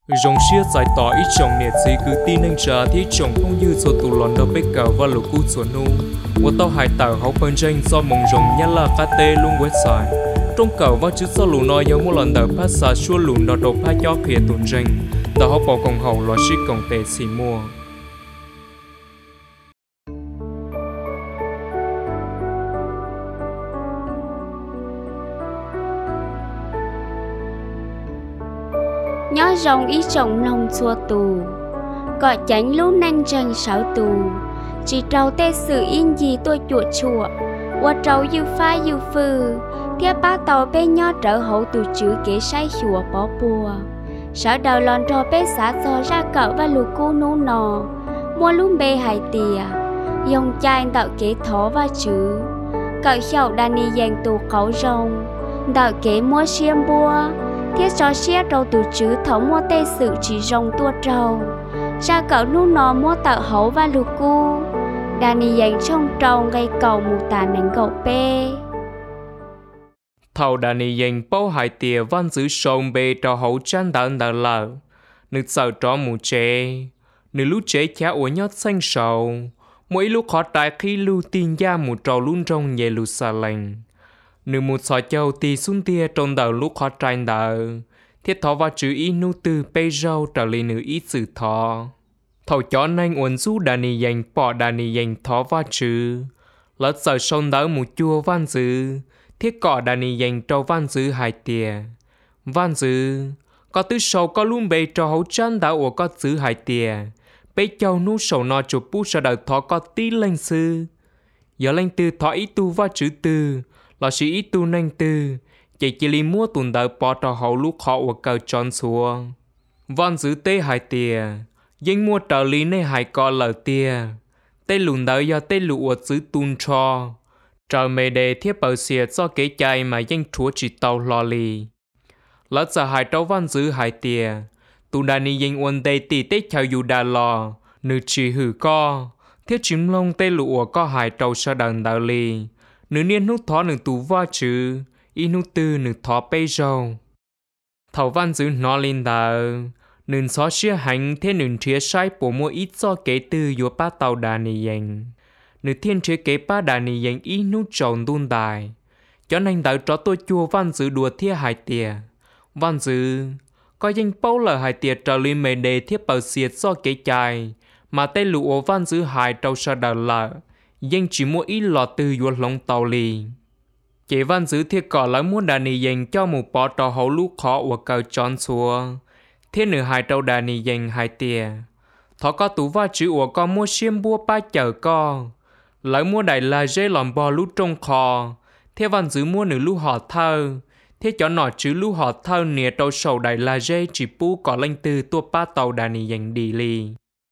Rong xia giải tỏ ít chồng nè chỉ cứ tin anh trả thì chồng không như số tụ lòn đâu biết cả và lục cú số nu. Và tao hải tàu hậu phân tranh do mong rong nhá là cá tê luôn website. Trong cầu và chữ sau lù nói giống một lần đầu phát xa xua lù nó đầu phát cho phía tuần tranh. Tao họ bỏ công hậu lo ship công tệ xì mua. Nhớ rong ý chồng lòng chua tù gọi tránh lúc nanh tranh sáu tù chỉ trâu tê sự in gì tôi chuột chùa qua trâu dư phá dư phư thiết ba tàu bê nhó trở hậu tù chữ kế say chùa bỏ bùa sợ đầu lòn trò bê xả xò ra cậu và lù cu nú nò mua lúm bê hài tìa dòng chai tạo kế thó và chữ cậu chậu đàn đi dành tù khẩu rong tạo kế mua xiêm bua thiết cho xe trâu tù chữ thấu mua tê sự chỉ rong tua trâu ra cậu nú nó mua tạo hấu và lù cu đàn đi dành trong trâu gây cầu mù tàn đánh gậu bê Thầu đàn này dành bao hải tìa văn giữ sông bê cho hậu chăn đợn đợn lờ. Nữ sợ trò mù chế. Nữ lúc chế chá ủa nhót xanh sầu. Mỗi lúc khó trái khi lưu tin gia mù trò luôn trong nhẹ lù xa lành. Nữ mù xò châu tì xuống tia trong đầu lúc khó trái đờ. Thiết thọ và chữ ý nụ tư bê rau trở lì nữ ý sự thọ. Thầu chó nanh uốn rú đàn này dành bỏ đàn này dành thọ và chữ. Lỡ sợ sông đỡ mù chua văn dư. Thiết cỏ đàn này dành cho văn dư hải tìa. Văn dư có tứ sầu có luôn bê cho hấu chân đã ủa có dư hải tìa. Bê châu nụ sầu nó chụp bút sau đời thọ có tí lệnh sư. Giờ lệnh tư thọ ý tu và chữ tư. Là sự ý tu nanh tư. Chỉ lý mua tuần đời bỏ cho hấu lúc họ ủa cờ tròn xua. Văn dư tê hải tìa. Danh mua trở lý này hải có lờ tìa. Tê lùn đời do tê lụ ủa dư tuôn cho. Trời mê đề thiết bầu xìa do kế chạy mà danh chúa chỉ tàu lò lì. Lỡ giờ hai trâu văn dư hai tìa. Tù đà ni danh uốn đầy tì tế chào dù đà lò. Nữ chỉ hử co. Thiết chìm lông tê lụa có hai trâu sơ đần đào lì. Nữ niên nút thó nữ tù va chữ. Y nút tư nữ thó bê râu. Thảo văn dư nó lên đào. Nữ xó xia hành thế nữ tría sai bổ mua ít do kế tư vô ba tàu đà ni danh. Nữ thiên chế kế ba đà này dành ý nút tròn đun đài. Cho nên đợi cho tôi chua văn dư đùa thiết hải tìa. Văn dư có danh bao lời hải tìa trở lên mê đề thiết bầu xiết do kế chài. Mà tay lụa văn dư hải trâu sa đờ lợ. Danh chỉ mua ý lọ tư vô lòng tàu lì. Chế văn dư thiết cỏ lại muốn đà này dành cho một bó trò hậu lúc khó của cờ tròn xua. Thiết nữ hải trâu đà này dành hải tìa. Thọ có tủ va chữ của con mua xiêm bua ba chở con. Lại mua đại là dây lòng bò lú trong kho. Thế văn dư mua nữ lú họ thơ. Thế cho nọ chứ lú họ thơ nè trâu sầu đại là dây chỉ bú có lanh tư tua ba tàu đà nì dành đi lì.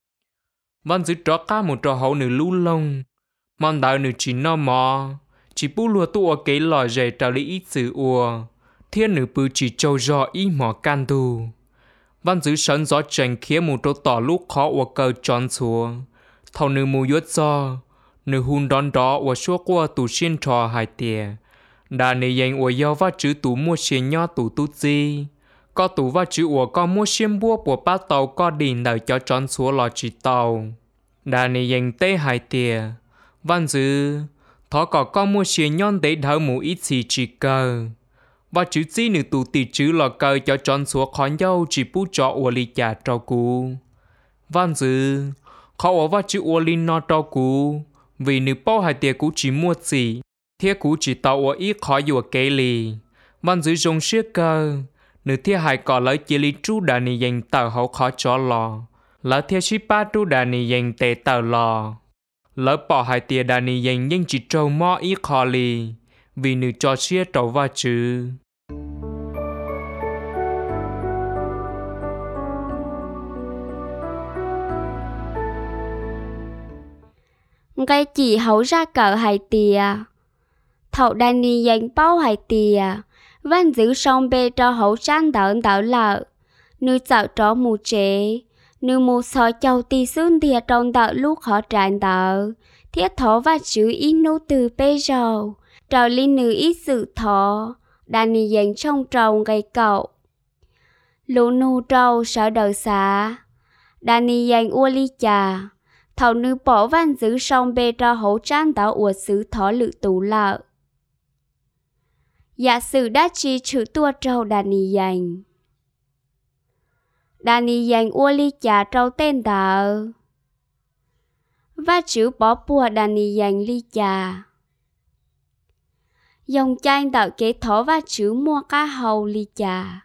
Văn dư tró cá một trò hậu nữ lú lông. Mòn đạo nữ chỉ no mò. Chỉ bú lùa tua kế lò dây trào lý ít sự ua. Thế nữ bư chỉ trâu giò ý mò can tu. Văn dư sẵn gió chành khía một trâu tỏ lúc khó ua cơ tròn xuống. Thầu nữ mù yuốt do. Nữ hôn đón đó và xua qua tù xin trò hai tìa. Đà này dành ủa giao và chữ tù mua xin nhỏ tù tút gì. Có tù và chữ ủa có mua xin bua của bá tàu có đình đợi cho tròn xua lò chỉ tàu. Đà này dành tê hai tìa. Văn dư thó có mua xin nhon để đỡ mũ ít gì chỉ cờ. Và chữ gì nữ tù tì chữ lò cờ cho tròn xua khó nhau chỉ bú cho ủa lì chả trò cú. Văn dư khó ủa và chữ ủa lì nó trò cú. Vì nữ bao hai tia cú chỉ mua gì. Thiết cú chỉ tàu ở ít khó dùa kế lì. Văn dư rong xưa cơ. Nữ thiết hai có lấy chỉ lý trú đà nì dành tàu hậu khó cho lò. Lỡ thiết sĩ ba trú đà nì dành tệ tàu lò. Lỡ bỏ hai tia đà nì dành nhưng chỉ trâu mò ít khó lì. Vì nữ cho xưa trâu va chứ. Cái chỉ hấu ra cỡ hải tìa. Thậu đàn ni dành bao hải tìa. Văn giữ sông bê cho hấu chăn đợn đỡ lợ. Nữ dạo tró mù chế. Nữ mù sò châu tì xương tìa trong đỡ lúc khó tràn đỡ. Thiết thó và chữ ít nô từ bê rầu. Trào linh nữ ít sự thó. Đàn ni dành trong trồng gây cậu. lũ nô trâu sợ đời xả. Đà nì dành ua ly chà, thầu nữ bỏ văn giữ sông bê cho hấu trán đảo ua xứ thó lự tù lợ. Dạ sự đã chi chữ tua trâu đà nì dành. Đà nì dành ua ly chà trâu tên đảo. Và chữ bỏ bùa đà nì dành ly chà. Dòng chanh đảo kế thó và chữ mua cá hầu ly chà.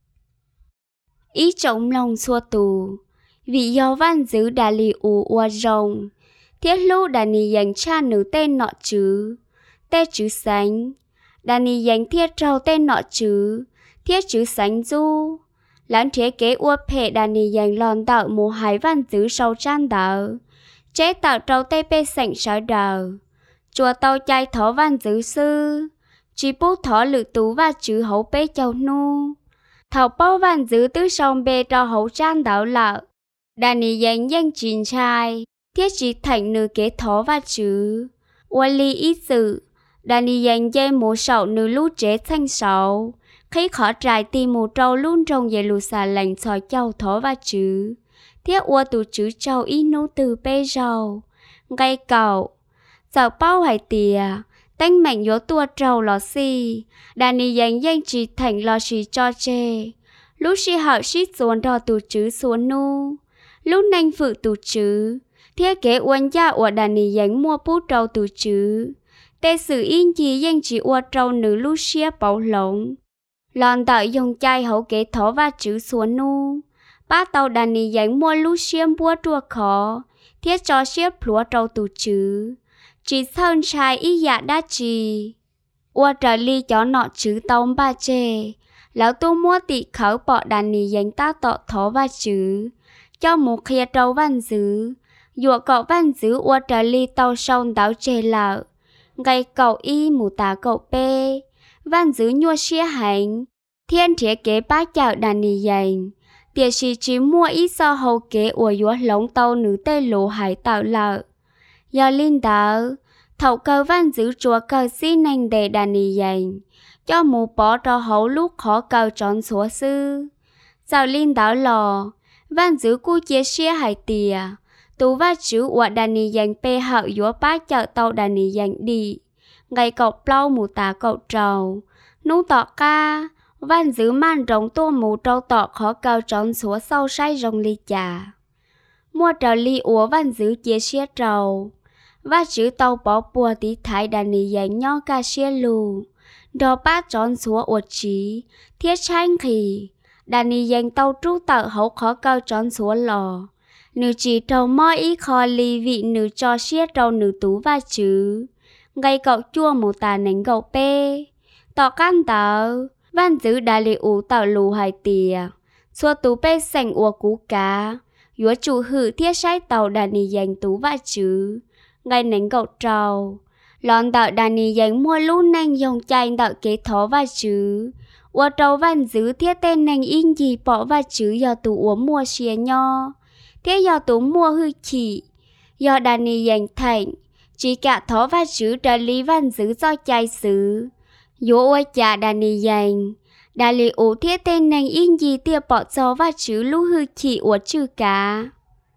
Ý trọng lòng xua tù. Vì do văn giữ đà lì ủ ua rồng. Thiết lũ đà nì dành cha nữ tên nọ chữ. Tê chữ sánh. Đà nì dành thiết trâu tên nọ chữ. Thiết chữ sánh du. Lãng thế kế ua phê đà nì dành lòn tạo mù hải văn giữ sâu chan đảo. Chế tạo trâu tê bê sảnh sở đảo. Chùa tàu chay thó văn giữ sư. Chỉ bố thó lự tú và chữ hấu bê châu nu. Thảo bao văn giữ tứ sông bê cho hấu chan đảo lợ. Đà nì dành danh chín trai. Thiết chỉ thành nữ kế thó và chữ. Ua ly ít sự. Đà nì dành dây mũ sậu nữ lũ chế thanh sầu. Khi khó trải tìm mũ trâu luôn trong dây lù xà lành soi châu thó và chữ. Thiết ua tù chữ châu ít nô từ bê rầu. Ngay cậu. Dạo bao hải tìa. Tánh mạnh yếu tua trâu lò xì. Đà nì dành danh chỉ thành lò xì cho chê. Lúc xì hạo xít xuống đò tù chữ xuống nu. Lúc nanh phụ tù chữ. Thiết kế uốn gia ua đà nì dành mua bút trâu tù chữ. Tê sự yên gì danh chỉ ua trâu nữ lúc xìa bảo lống. Lòn tạo dùng chai hậu kế thó và chữ xuống nu. Ba tàu đà nì dành mua lúc xìa bua trua khó. Thiết cho xìa plúa trâu tù chữ. Chỉ sơn trai ý dạ đá trì. Ua trở ly chó nọ chữ tông ba chê. Lão tu mua tị khẩu bỏ đà nì dành ta tọ thó và chữ. Cho một khía trâu văn dứ. Dụa cậu văn dứ ua trở ly tàu sông đáo chê lợ. Ngay cậu y mù tà cậu bê. Văn dứ nhua xía hành. Thiên thế kế bá chào đà nì dành. Tiệt sĩ chỉ mua ít so hầu kế ua dũa lống tàu nữ tê lộ hải tạo lợ. Do linh đảo, thậu cơ văn giữ chùa cơ xí nành đề đà nì dành. Cho mù bỏ cho hấu lúc khó cầu tròn số sư. Sau linh đảo lò, văn giữ cu chia xía hải tìa. Tú và chữ ua đà nì dành bê hậu dũa bá chợ tàu đà nì dành đi. Ngày cậu plau mù tà cậu trầu. Nú tọ ca, văn giữ man rộng tua mù trâu tọ khó cầu tròn số sau say rồng ly chà. Mua trò ly ua văn giữ chia xía trầu. Và chữ tàu bỏ bùa tí thái đà nì dành nhỏ ca xía lù. Đó bát tròn xúa ua trí. Thiết tranh khỉ. Đà nì dành tàu trú tạo hấu khó cao tròn xúa lò. Nữ chỉ trầu mò ý khó ly vị nữ cho xía trầu nữ tú và chữ. Ngay cậu chua mù tà nánh gậu bê. Tỏ can tàu. Văn giữ đà lì ủ tạo lù hải tìa. Xua tú bê sành ua cú cá. Dũa chủ hử thiết sách tàu đà nì dành tú và chữ. Ngay nánh gậu trầu. Lòn tạo đà nì dành mua lũ nanh dòng chanh tạo kế thó và chữ. Ua trâu văn giữ thiết tên nanh in gì bỏ và chữ do tú ua mua xìa nho. Thiết do tú mua hư chỉ. Do đà nì dành thành. Chỉ cả thó và chữ trở lý văn giữ do chai xứ. Dũa ua chả đà nì dành. Đà lì ủ thiết tên nanh in gì tia bỏ cho và chữ lũ hư chỉ ua chữ cá.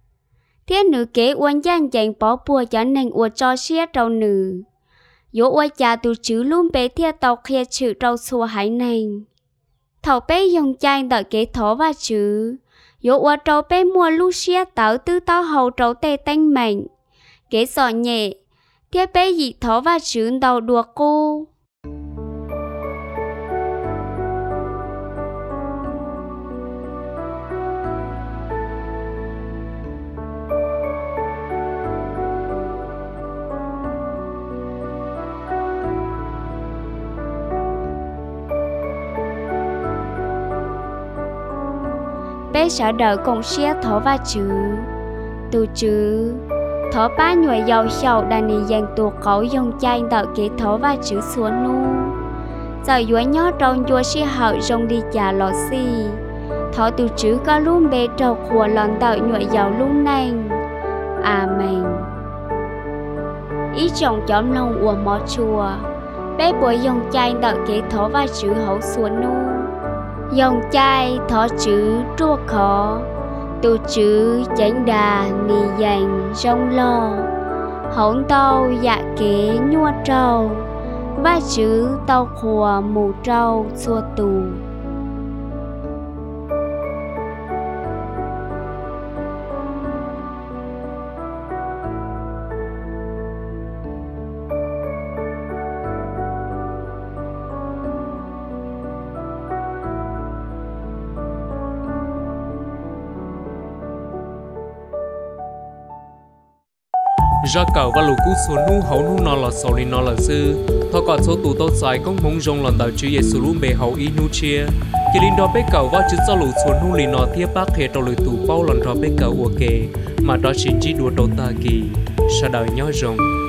Thiết nữ kế uốn danh dành bỏ bùa cho nành ua cho xía trâu nữ. Dỗ ua chà tù chữ luôn bế thiết tàu khía chữ trâu xua hải nành. Thảo bế dòng chanh đợi kế thó và chữ. Dỗ ua trâu bế mua lưu xía táo tư táo hầu trâu tê tanh mạnh. Kế sọ nhẹ. Thiết bế dị thó và chữ đầu đùa cô. Bế sở đợi công xía thó và chữ. Tù chữ. Thó ba nhuệ dầu sầu đà nì dành tuột khẩu dòng chanh đợi kế thó và chữ xuống nu. Giờ dũa nhó trong dũa xía hậu rong đi chà lò xì. Thó tù chữ có luôn bế trầu khủa lòn đợi nhuệ dầu luôn nành. Amen. Ý chồng chóm lòng ua mò chùa. Bế bối dòng chanh đợi kế thó và chữ hậu xuống nu. dòng chai thọ chữ trua khó tu chữ chánh đà ni dành rong lo hỗn tàu dạ kế nhua trâu và chữ tàu khùa mù trâu xua tù. ra cầu và lũ cú số nu hậu nu nó là sầu li nó là sư thọ còn số tụ tốt dài cũng mong rong lần đầu chữ Giêsu luôn bề hậu y nu chia chỉ linh đó bé cầu và chữ cho lũ số nu li nó thiết bác hệ trong lũ tụ bao lần đó bé cầu ok mà đó chỉ đùa đầu ta kỳ sa đời nhớ rong